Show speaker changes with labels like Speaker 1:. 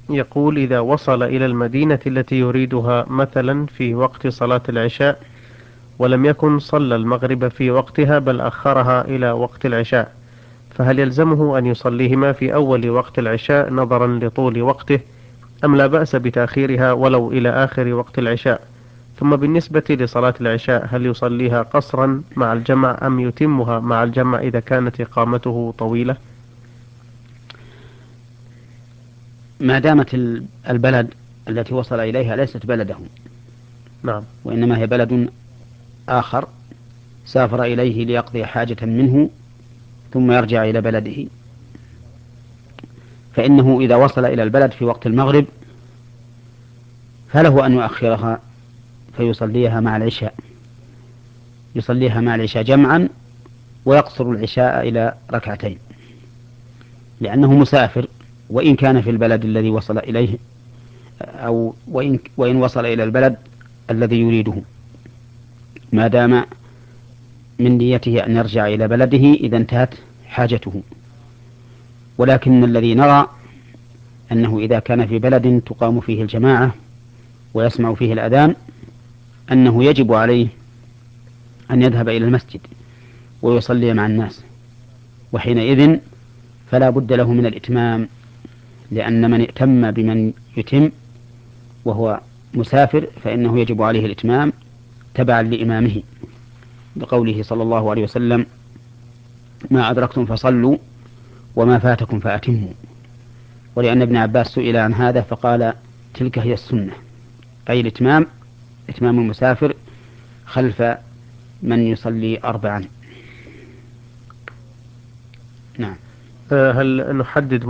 Speaker 1: يقول: إذا وصل إلى المدينة التي يريدها مثلا في وقت صلاة العشاء، ولم يكن صلى المغرب في وقتها بل أخرها إلى وقت العشاء، فهل يلزمه أن يصليهما في أول وقت العشاء نظرا لطول وقته، أم لا بأس بتأخيرها ولو إلى آخر وقت العشاء؟ ثم بالنسبة لصلاة العشاء، هل يصليها قصرا مع الجمع أم يتمها مع الجمع إذا كانت إقامته طويلة؟
Speaker 2: ما دامت البلد التي وصل إليها ليست بلده،
Speaker 1: نعم.
Speaker 2: وإنما هي بلد آخر سافر إليه ليقضي حاجة منه ثم يرجع إلى بلده، فإنه إذا وصل إلى البلد في وقت المغرب فله أن يؤخرها فيصليها مع العشاء، يصليها مع العشاء جمعا، ويقصر العشاء إلى ركعتين، لأنه مسافر، وإن كان في البلد الذي وصل إليه، أو وإن وصل إلى البلد الذي يريده، ما دام من نيته أن يرجع إلى بلده إذا انتهت حاجته. ولكن الذي نرى أنه إذا كان في بلد تقام فيه الجماعة ويسمع فيه الأذان أنه يجب عليه أن يذهب إلى المسجد ويصلي مع الناس، وحينئذ فلا بد له من الإتمام، لأن من ائتم بمن يتم وهو مسافر فإنه يجب عليه الإتمام تبعا لإمامه، بقوله صلى الله عليه وسلم: ما أدركتم فصلوا وما فاتكم فأتموا. ولأن ابن عباس سئل عن هذا فقال: تلك هي السنة، أي الإتمام، إتمام المسافر خلف من يصلي أربعا. نعم.
Speaker 1: هل نحدد